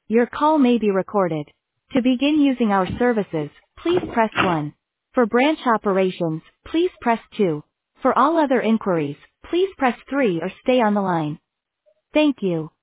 Your call may be recorded. To begin using our services, please press 1. For branch operations, please press 2. For all other inquiries, please press 3 or stay on the line. Thank you.